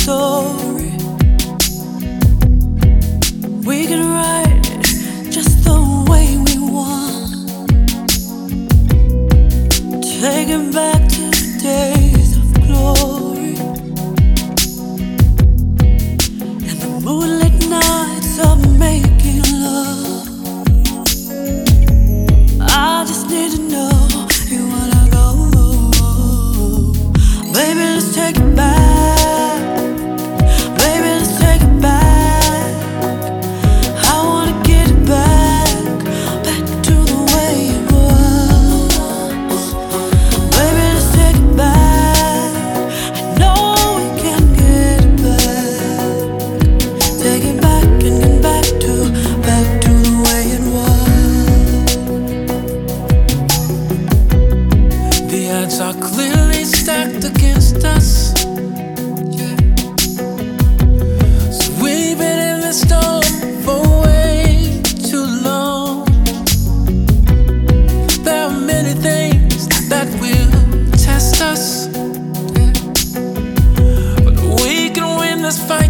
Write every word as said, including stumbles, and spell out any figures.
story. We can write it just the way we want. Take it back to the days of glory and the moonlit nights of making love. I just need to know you wanna go. Baby, let's take it back. Baby, let's take it back. I wanna get it back, back to the way it was. Baby, let's take it back. I know we can get it back. Take it back and get back to, back to the way it was. The odds are clearly stacked against us. Yeah. So we've been in the storm for way too long. There are many things that will test us. Yeah. But we can win this fight.